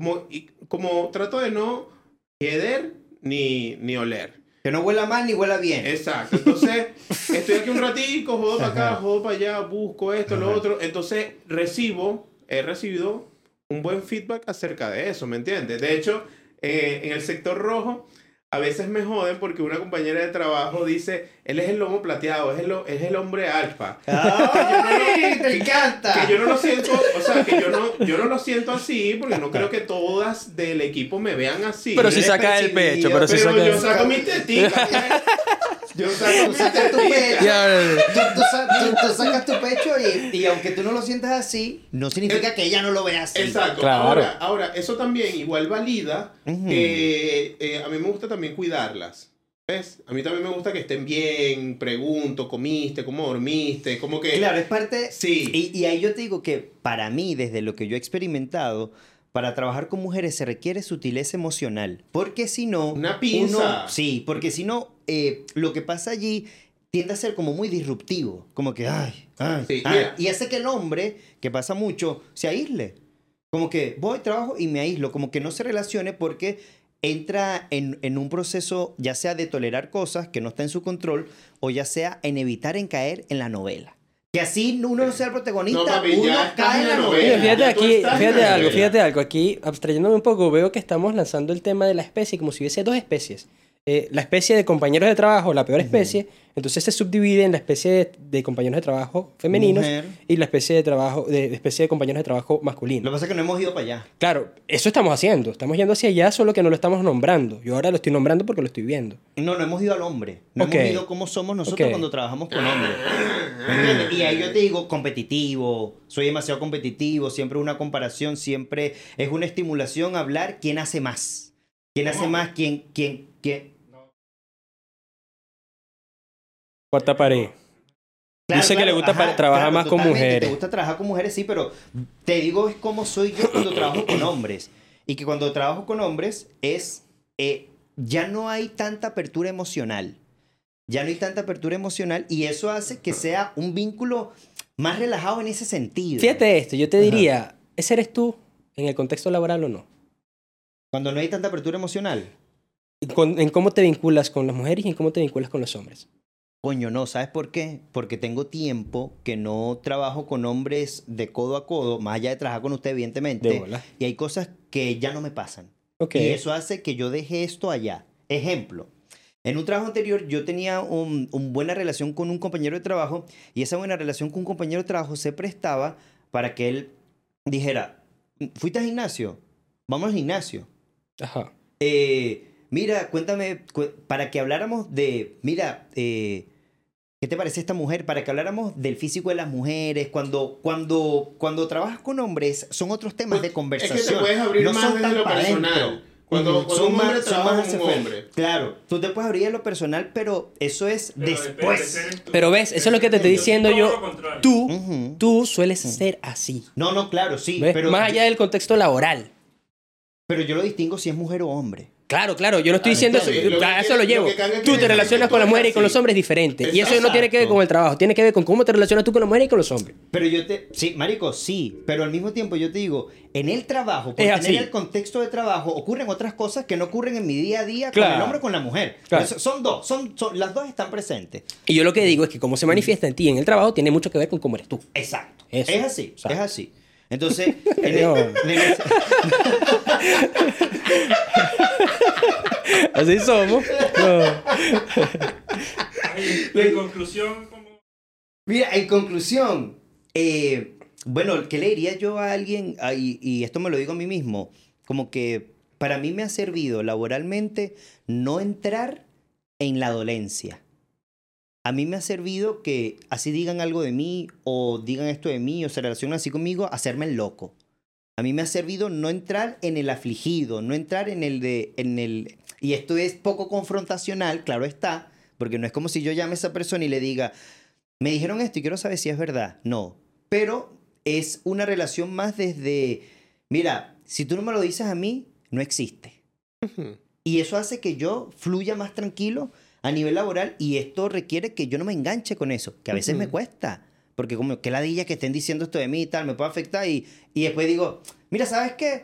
Como trato de no heder ni oler. Que no huela mal ni huela bien. Exacto. Entonces, estoy aquí un ratico, jodo para acá, jodo para allá, busco esto, lo otro. Entonces, he recibido un buen feedback acerca de eso, ¿me entiendes? De hecho, en el sector rojo, a veces me joden porque una compañera de trabajo dice, él es el lomo plateado, es el hombre alfa. ¡Ay, te encanta! Que yo no lo siento, o sea, que yo no lo siento así porque no creo que todas del equipo me vean así. Pero si saca el pecho, pero si Pero saca yo saco mis tetitas. Yo saco Tú mis sacas tu tetitas. pecho, Ya, tú sacas tu pecho y aunque tú no lo sientas así, no significa que ella no lo vea así. Exacto. Claro. Ahora, eso también igual valida que a mí me gusta también cuidarlas. ¿Ves? A mí también me gusta que estén bien, pregunto, ¿comiste? ¿Cómo dormiste? Como que... Claro, es parte... Sí. Y ahí yo te digo que para mí, desde lo que yo he experimentado, para trabajar con mujeres se requiere sutileza emocional. Porque si no... Una pinza. Sí, porque si no, lo que pasa allí tiende a ser como muy disruptivo. Como que, Sí, mira. y hace que el hombre, que pasa mucho, se aísle. Como que voy, trabajo y me aíslo. Como que no se relacione porque entra en un proceso ya sea de tolerar cosas que no está en su control o ya sea en evitar en caer en la novela. Que así uno no sea el protagonista, No, papi, uno ya estás cae en la en la novela. novela. Fíjate Ya tú aquí, estás en fíjate la algo, novela. fíjate algo. Aquí, abstrayéndome un poco, veo que estamos lanzando el tema de la especie como si hubiese dos especies. La especie de compañeros de trabajo, la peor especie, entonces se subdivide en la especie de compañeros de trabajo femeninos Mujer. y la especie de trabajo de especie de compañeros de trabajo masculinos. Lo que pasa es que no hemos ido para allá. Claro, eso estamos haciendo. Estamos yendo hacia allá, solo que no lo estamos nombrando. Yo ahora lo estoy nombrando porque lo estoy viendo. No hemos ido al hombre. No Ok. hemos ido cómo somos nosotros Ok. cuando trabajamos con hombres. ¿Me entiendes? Y ahí yo te digo, competitivo. Soy demasiado competitivo. Siempre una comparación. Siempre es una estimulación hablar quién hace más. ¿Quién hace más? ¿Quién? Cuarta pared. Dice que le gusta trabajar más con totalmente. mujeres. Te gusta trabajar con mujeres, sí, pero te digo es cómo soy yo cuando trabajo con hombres. Y que cuando trabajo con hombres es... ya no hay tanta apertura emocional. Ya no hay tanta apertura emocional y eso hace que sea un vínculo más relajado en ese sentido. Fíjate esto, yo te diría, ¿ese eres tú en el contexto laboral o no? Cuando no hay tanta apertura emocional. En cómo te vinculas con las mujeres y en cómo te vinculas con los hombres. Coño, no, ¿sabes por qué? Porque tengo tiempo que no trabajo con hombres de codo a codo, más allá de trabajar con usted, evidentemente. De bola. Y hay cosas que ya no me pasan. Ok. Y eso hace que yo deje esto allá. Ejemplo, en un trabajo anterior yo tenía una buena relación con un compañero de trabajo y esa buena relación con un compañero de trabajo se prestaba para que él dijera, ¿fuiste al gimnasio? Vamos al gimnasio. Ajá. Mira, cuéntame, para que habláramos de, mira, ¿qué te parece esta mujer? Para que habláramos del físico de las mujeres, cuando trabajas con hombres, son otros temas de conversación. Es que te puedes abrir no más son desde tan lo pa' personal. adentro. Cuando Son un hombre más- son trabaja más con un hacia hombre. afuera. Claro, tú te puedes abrir a lo personal, pero eso es después. Pero ves, eso es lo que te estoy diciendo yo. Ujú. Tú sueles ser así. No, claro, sí, ¿Ves? pero, Más allá del contexto laboral. pero yo lo distingo si es mujer o hombre. Claro, yo no estoy diciendo eso. está bien. Lo que A eso quiere- lo llevo. lo que cambia es Tú que te relacionas tú con las eres mujeres y con así. los hombres diferente. Y eso no tiene que ver Exacto. con el trabajo, tiene que ver con cómo te relacionas tú con las mujeres y con los hombres. Pero sí, marico, sí, pero al mismo tiempo yo te digo, en el trabajo, por Es tener así. el contexto de trabajo, ocurren otras cosas que no ocurren en mi día a día con Claro. el hombre o con la mujer. Claro. Son dos, las dos están presentes. Y yo lo que digo es que cómo se manifiesta en ti en el trabajo tiene mucho que ver con cómo eres tú. Exacto. Eso. Es así, Exacto. es así. Entonces, No. Así somos. No. En conclusión, como... mira, en conclusión, bueno, ¿qué le diría yo a alguien? Y esto me lo digo a mí mismo, como que para mí me ha servido laboralmente no entrar en la dolencia. A mí me ha servido que así digan algo de mí o digan esto de mí o se relacionan así conmigo, hacerme el loco. A mí me ha servido no entrar en el afligido, no entrar en el... Y esto es poco confrontacional, claro está, porque no es como si yo llame a esa persona y le diga, me dijeron esto y quiero saber si es verdad. No, pero es una relación más desde, mira, si tú no me lo dices a mí, no existe. Y eso hace que yo fluya más tranquilo a nivel laboral y esto requiere que yo no me enganche con eso, que a veces me cuesta, porque como que ladilla que estén diciendo esto de mí y tal, me puede afectar y después digo, mira, ¿sabes qué?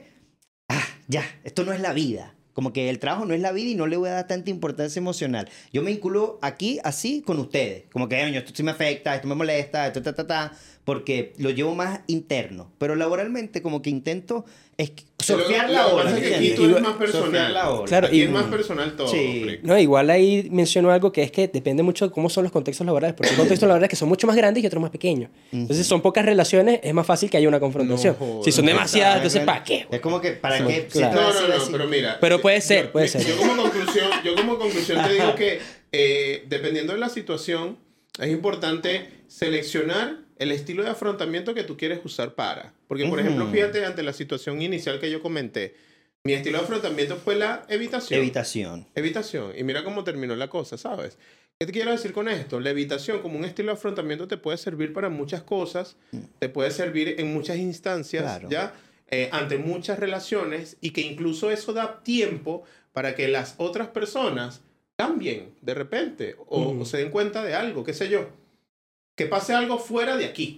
Ya, esto no es la vida. Como que el trabajo no es la vida y no le voy a dar tanta importancia emocional. Yo me vinculo aquí así con ustedes. Como que, esto sí me afecta, esto me molesta, esto porque lo llevo más interno. Pero laboralmente como que intento surfear la Lo que ola. pasa es que aquí ¿entiendes? tú eres más Surfear personal. la ola. Claro, Aquí y- es más personal todo. Sí. Rick. No, igual ahí menciono algo que es que depende mucho de cómo son los contextos laborales, porque hay contextos laborales que son mucho más grandes y otros más pequeños. Entonces, son pocas relaciones, es más fácil que haya una confrontación. No jodas. Si son demasiadas, entonces, Exacto. ¿para qué? Es como que, ¿para Sí, qué? claro. No, Se te va a decir así. pero mira. Pero puede ser, puede ser. Yo como conclusión te digo que dependiendo de la situación, es importante seleccionar el estilo de afrontamiento que tú quieres usar para. Porque, por ejemplo, fíjate, ante la situación inicial que yo comenté, mi estilo de afrontamiento fue la evitación. Evitación. Y mira cómo terminó la cosa, ¿sabes? ¿Qué te quiero decir con esto? La evitación como un estilo de afrontamiento te puede servir para muchas cosas, te puede servir en muchas instancias, Claro. ¿ya? Ante muchas relaciones y que incluso eso da tiempo para que las otras personas cambien de repente o se den cuenta de algo, qué sé yo. Que pase algo fuera de aquí.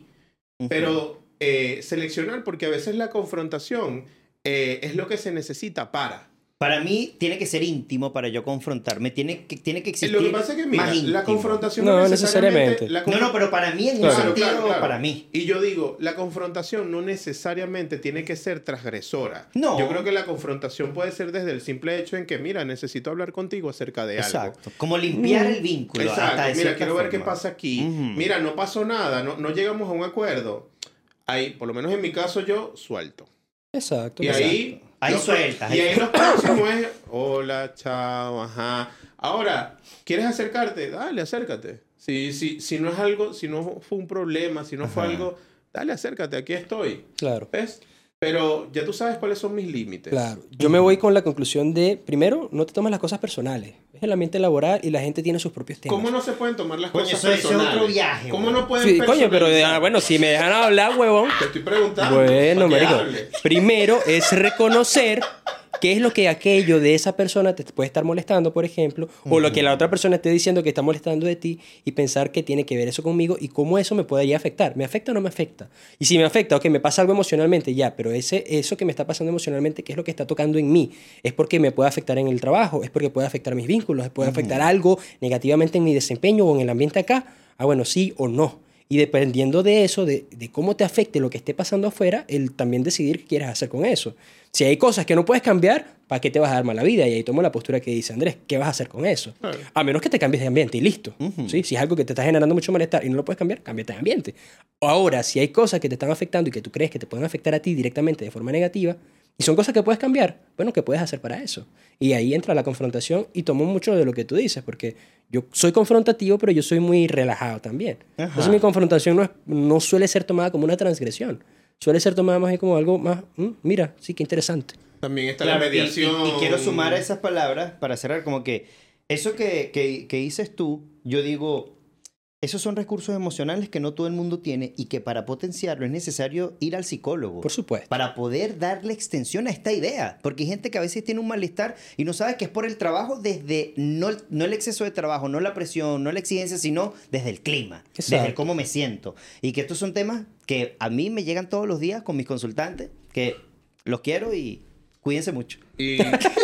Pero seleccionar, porque a veces la confrontación es lo que se necesita para. Para mí tiene que ser íntimo para yo confrontarme. Tiene que existir Lo que pasa es que, mira, más la íntimo. confrontación No necesariamente. No, pero para mí en un Claro. sentido, para mí. Y yo digo, la confrontación no necesariamente tiene que ser transgresora. No. Yo creo que la confrontación puede ser desde el simple hecho en que, mira, necesito hablar contigo acerca de algo. Exacto. Como limpiar el vínculo. Exacto. hasta de Mira, cierta quiero ver qué forma. pasa aquí. Ujú. Mira, no pasó nada, no llegamos a un acuerdo. Ahí, por lo menos en mi caso, yo suelto. Exacto. Y exacto. Ahí los- sueltas. Y ahí los próximos es, hola, chao, ajá. Ahora, ¿quieres acercarte? Dale, acércate. Si no es algo, si no fue un problema, si no fue Ajá. algo, dale, acércate, aquí estoy. Claro. ¿Ves? Pero ya tú sabes cuáles son mis límites. Claro. Yo me voy con la conclusión de, primero, no te tomes las cosas personales. Es el ambiente laboral y la gente tiene sus propios temas. ¿Cómo no se pueden tomar las Coño, cosas eso es personales? otro viaje, ¿Cómo güey. no pueden Sí, coño, pero personalizar? bueno, si me dejan hablar, huevón. Te estoy preguntando. Bueno, para que marico. hable. Primero es reconocer qué es lo que aquello de esa persona te puede estar molestando, por ejemplo, o lo que la otra persona esté diciendo que está molestando de ti y pensar que tiene que ver eso conmigo y cómo eso me podría afectar. ¿Me afecta o no me afecta? Y si me afecta, ok, me pasa algo emocionalmente, ya, pero eso que me está pasando emocionalmente, ¿qué es lo que está tocando en mí? ¿Es porque me puede afectar en el trabajo? ¿Es porque puede afectar mis vínculos? ¿Es puede afectar algo negativamente en mi desempeño o en el ambiente acá? Ah, bueno, sí o no. Y dependiendo de eso, de cómo te afecte lo que esté pasando afuera, el también decidir qué quieres hacer con eso. Si hay cosas que no puedes cambiar, ¿para qué te vas a dar mala vida? Y ahí tomo la postura que dice Andrés, ¿qué vas a hacer con eso? Claro. A menos que te cambies de ambiente y listo. ¿Sí? Si es algo que te está generando mucho malestar y no lo puedes cambiar, cámbiate de ambiente. Ahora, si hay cosas que te están afectando y que tú crees que te pueden afectar a ti directamente de forma negativa, y son cosas que puedes cambiar, bueno, ¿qué puedes hacer para eso? Y ahí entra la confrontación y tomo mucho de lo que tú dices, porque yo soy confrontativo, pero yo soy muy relajado también. Ajá. Entonces mi confrontación no suele ser tomada como una transgresión. Suele ser tomada más bien como algo más, mira, sí, qué interesante. También está Claro, la y mediación. quiero sumar a esas palabras para cerrar, como que eso que dices tú, yo digo, esos son recursos emocionales que no todo el mundo tiene y que para potenciarlo es necesario ir al psicólogo. Por supuesto. Para poder darle extensión a esta idea. Porque hay gente que a veces tiene un malestar y no sabe que es por el trabajo desde, no el exceso de trabajo, no la presión, no la exigencia, sino desde el clima, Exacto. desde el cómo me siento. Y que estos son temas que a mí me llegan todos los días con mis consultantes, que los quiero y cuídense mucho. Y,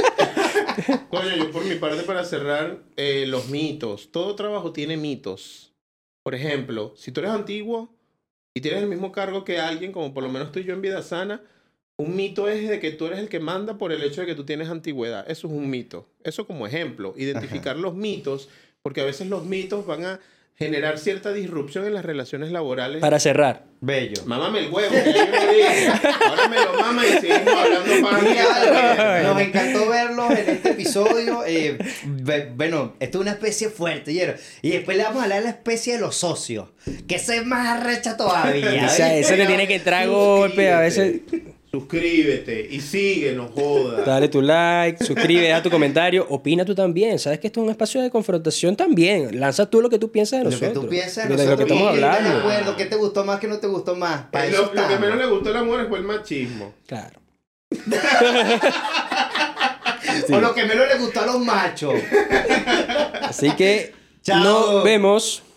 coño, yo por mi parte, para cerrar, los mitos. Todo trabajo tiene mitos. Por ejemplo, si tú eres antiguo y tienes el mismo cargo que alguien, como por lo menos estoy yo en Vida Sana, un mito es de que tú eres el que manda por el hecho de que tú tienes antigüedad. Eso es un mito. Eso como ejemplo. Identificar los mitos, porque a veces los mitos van a generar cierta disrupción en las relaciones laborales. Para cerrar. Bello. Mámame el huevo, que ya yo lo dije. Ahora me lo mama y seguimos hablando más. Mira, nos encantó verlos en este episodio. Bueno, esto es una especie fuerte, ¿vieron? Y después le vamos a hablar de la especie de los socios, que esa es más arrecha todavía. O sea, eso te tiene que entrar golpe a veces. Suscríbete y síguenos, joda. Dale tu like, suscríbete, deja tu comentario, opina tú también. Sabes que esto es un espacio de confrontación también. Lanza tú lo que tú piensas de Lo nosotros. que tú piensas, de lo que estamos ¿quién está de hablando. acuerdo? ¿Qué te gustó más, qué no te gustó más? Para eso Lo que estamos. menos le gustó al amor fue el machismo. Claro. O lo que menos le gustó a los machos. Así que Chao. nos vemos.